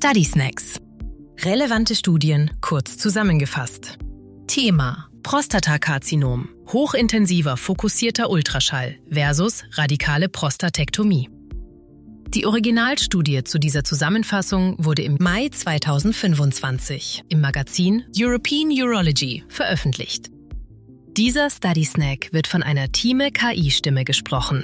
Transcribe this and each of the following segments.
Study Snacks. Relevante Studien kurz zusammengefasst. Thema: Prostatakarzinom. Hochintensiver fokussierter Ultraschall versus radikale Prostatektomie. Die Originalstudie zu dieser Zusammenfassung wurde im Mai 2025 im Magazin European Urology veröffentlicht. Dieser Study Snack wird von einer Thieme-KI-Stimme gesprochen.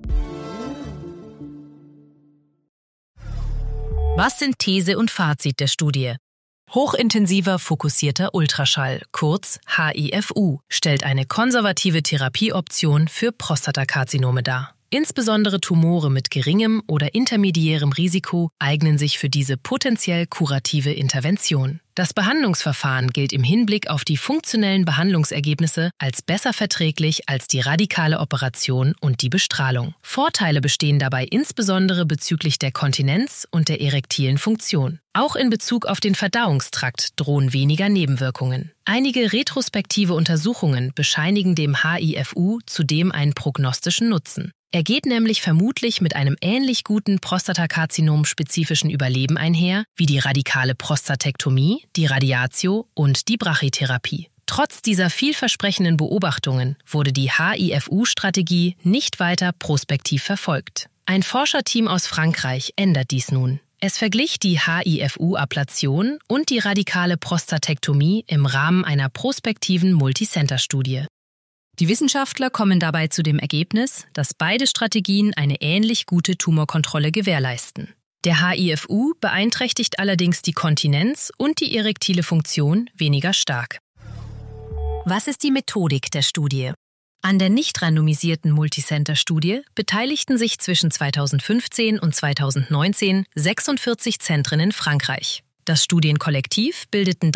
Was sind These und Fazit der Studie? Hochintensiver fokussierter Ultraschall, kurz HIFU, stellt eine konservative Therapieoption für Prostatakarzinome dar. Insbesondere Tumore mit geringem oder intermediärem Risiko eignen sich für diese potenziell kurative Intervention. Das Behandlungsverfahren gilt im Hinblick auf die funktionellen Behandlungsergebnisse als besser verträglich als die radikale Operation und die Bestrahlung. Vorteile bestehen dabei insbesondere bezüglich der Kontinenz und der erektilen Funktion. Auch in Bezug auf den Verdauungstrakt drohen weniger Nebenwirkungen. Einige retrospektive Untersuchungen bescheinigen dem HIFU zudem einen prognostischen Nutzen. Er geht nämlich vermutlich mit einem ähnlich guten Prostatakarzinom-spezifischen Überleben einher wie die radikale Prostatektomie, die Radiatio und die Brachytherapie. Trotz dieser vielversprechenden Beobachtungen wurde die HIFU-Strategie nicht weiter prospektiv verfolgt. Ein Forscherteam aus Frankreich ändert dies nun. Es verglich die HIFU-Ablation und die radikale Prostatektomie im Rahmen einer prospektiven Multicenter-Studie. Die Wissenschaftler kommen dabei zu dem Ergebnis, dass beide Strategien eine ähnlich gute Tumorkontrolle gewährleisten. Der HIFU beeinträchtigt allerdings die Kontinenz und die erektile Funktion weniger stark. Was ist die Methodik der Studie? An der nicht randomisierten Multicenter-Studie beteiligten sich zwischen 2015 und 2019 46 Zentren in Frankreich. Das Studienkollektiv bildeten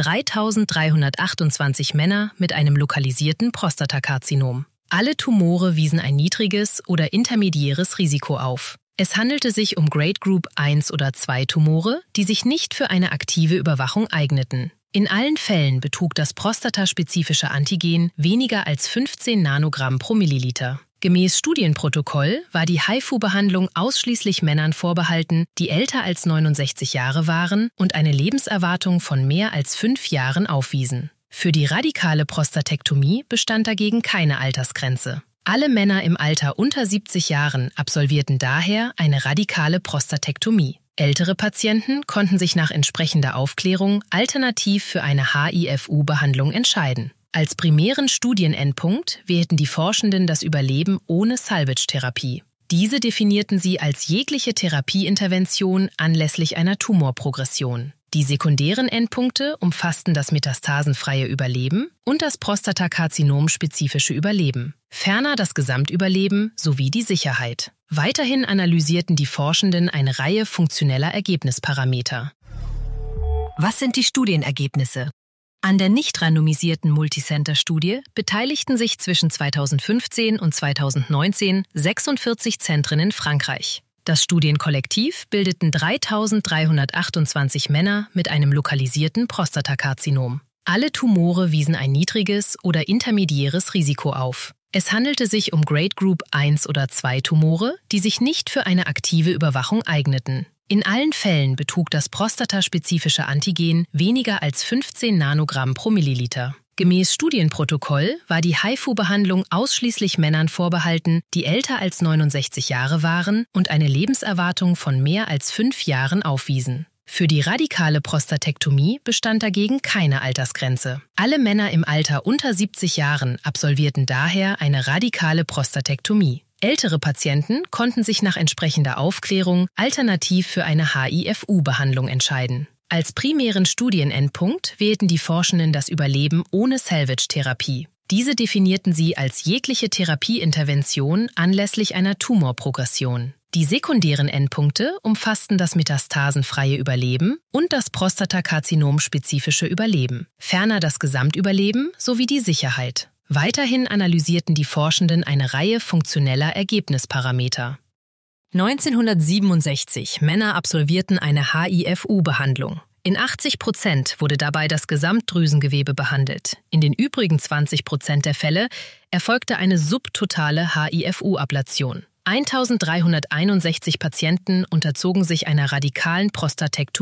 3.328 Männer mit einem lokalisierten Prostatakarzinom. Alle Tumore wiesen ein niedriges oder intermediäres Risiko auf. Es handelte sich um Grade Group 1 oder 2 Tumore, die sich nicht für eine aktive Überwachung eigneten. In allen Fällen betrug das prostataspezifische Antigen weniger als 15 Nanogramm pro Milliliter. Gemäß Studienprotokoll war die HIFU-Behandlung ausschließlich Männern vorbehalten, die älter als 69 Jahre waren und eine Lebenserwartung von mehr als 5 Jahren aufwiesen. Für die radikale Prostatektomie bestand dagegen keine Altersgrenze. Alle Männer im Alter unter 70 Jahren absolvierten daher eine radikale Prostatektomie. Ältere Patienten konnten sich nach entsprechender Aufklärung alternativ für eine HIFU-Behandlung entscheiden. Als primären Studienendpunkt wählten die Forschenden das Überleben ohne Salvage-Therapie. Diese definierten sie als jegliche Therapieintervention anlässlich einer Tumorprogression. Die sekundären Endpunkte umfassten das metastasenfreie Überleben und das Prostatakarzinom-spezifische Überleben, ferner das Gesamtüberleben sowie die Sicherheit. Weiterhin analysierten die Forschenden eine Reihe funktioneller Ergebnisparameter. Was sind die Studienergebnisse? An der nicht randomisierten Multicenter-Studie beteiligten sich zwischen 2015 und 2019 46 Zentren in Frankreich. Das Studienkollektiv bildeten 3.328 Männer mit einem lokalisierten Prostatakarzinom. Alle Tumore wiesen ein niedriges oder intermediäres Risiko auf. Es handelte sich um Grade Group 1 oder 2 Tumore, die sich nicht für eine aktive Überwachung eigneten. In allen Fällen betrug das prostataspezifische Antigen weniger als 15 Nanogramm pro Milliliter. Gemäß Studienprotokoll war die HIFU-Behandlung ausschließlich Männern vorbehalten, die älter als 69 Jahre waren und eine Lebenserwartung von mehr als 5 Jahren aufwiesen. Für die radikale Prostatektomie bestand dagegen keine Altersgrenze. Alle Männer im Alter unter 70 Jahren absolvierten daher eine radikale Prostatektomie. Ältere Patienten konnten sich nach entsprechender Aufklärung alternativ für eine HIFU-Behandlung entscheiden. Als primären Studienendpunkt wählten die Forschenden das Überleben ohne Salvage-Therapie. Diese definierten sie als jegliche Therapieintervention anlässlich einer Tumorprogression. Die sekundären Endpunkte umfassten das metastasenfreie Überleben und das Prostatakarzinom-spezifische Überleben, ferner das Gesamtüberleben sowie die Sicherheit. Weiterhin analysierten die Forschenden eine Reihe funktioneller Ergebnisparameter. 1967 Männer absolvierten eine HIFU-Behandlung. In 80% wurde dabei das Gesamtdrüsengewebe behandelt. In den übrigen 20% der Fälle erfolgte eine subtotale HIFU-Ablation. 1.361 Patienten unterzogen sich einer radikalen Prostatektomie.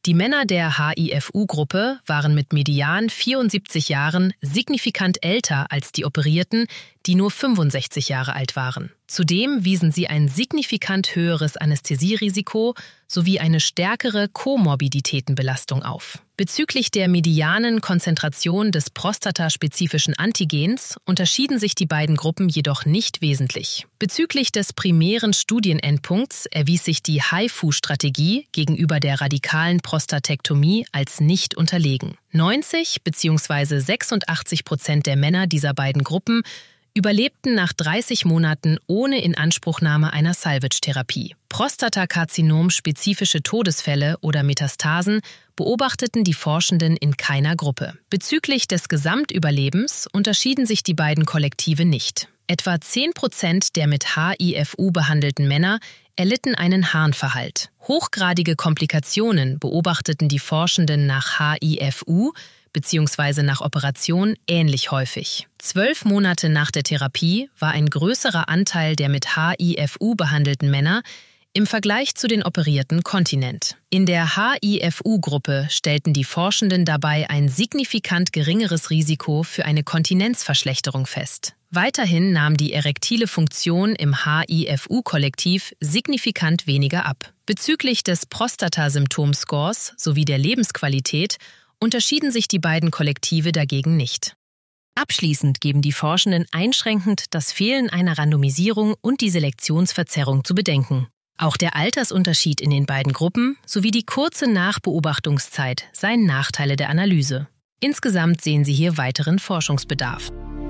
Die Männer der HIFU-Gruppe waren mit Median 74 Jahren signifikant älter als die Operierten, die nur 65 Jahre alt waren. Zudem wiesen sie ein signifikant höheres Anästhesierisiko sowie eine stärkere Komorbiditätenbelastung auf. Bezüglich der medianen Konzentration des prostataspezifischen Antigens unterschieden sich die beiden Gruppen jedoch nicht wesentlich. Bezüglich des primären Studienendpunkts erwies sich die HIFU-Strategie gegenüber der radikalen Prostatektomie als nicht unterlegen. 90 bzw. 86% der Männer dieser beiden Gruppen überlebten nach 30 Monaten ohne Inanspruchnahme einer Salvage-Therapie. Prostatakarzinom-spezifische Todesfälle oder Metastasen beobachteten die Forschenden in keiner Gruppe. Bezüglich des Gesamtüberlebens unterschieden sich die beiden Kollektive nicht. Etwa 10% der mit HIFU behandelten Männer erlitten einen Harnverhalt. Hochgradige Komplikationen beobachteten die Forschenden nach HIFU bzw. nach Operation ähnlich häufig. 12 Monate nach der Therapie war ein größerer Anteil der mit HIFU behandelten Männer im Vergleich zu den Operierten kontinent. In der HIFU-Gruppe stellten die Forschenden dabei ein signifikant geringeres Risiko für eine Kontinenzverschlechterung fest. Weiterhin nahm die erektile Funktion im HIFU-Kollektiv signifikant weniger ab. Bezüglich des Prostata-Symptom-Scores sowie der Lebensqualität unterschieden sich die beiden Kollektive dagegen nicht. Abschließend geben die Forschenden einschränkend das Fehlen einer Randomisierung und die Selektionsverzerrung zu bedenken. Auch der Altersunterschied in den beiden Gruppen sowie die kurze Nachbeobachtungszeit seien Nachteile der Analyse. Insgesamt sehen Sie hier weiteren Forschungsbedarf.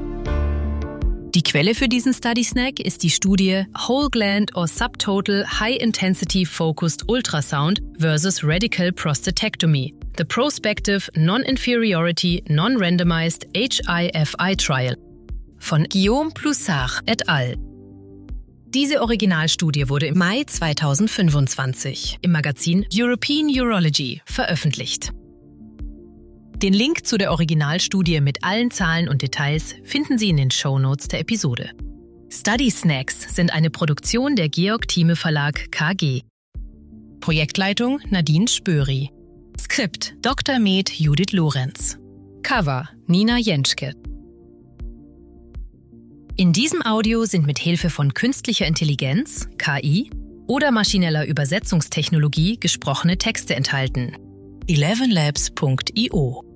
Die Quelle für diesen Study Snack ist die Studie Whole Gland or Subtotal High Intensity Focused Ultrasound versus Radical Prostatectomy, the Prospective Non-Inferiority Non-Randomized HIFI Trial von Guillaume Ploussard et al. Diese Originalstudie wurde im Mai 2025 im Magazin European Urology veröffentlicht. Den Link zu der Originalstudie mit allen Zahlen und Details finden Sie in den Shownotes der Episode. Study Snacks sind eine Produktion der Georg Thieme Verlag KG. Projektleitung Nadine Spöri. Skript Dr. Med Judith Lorenz. Cover Nina Jentschke. In diesem Audio sind mit Hilfe von künstlicher Intelligenz, KI, oder maschineller Übersetzungstechnologie gesprochene Texte enthalten. 11labs.io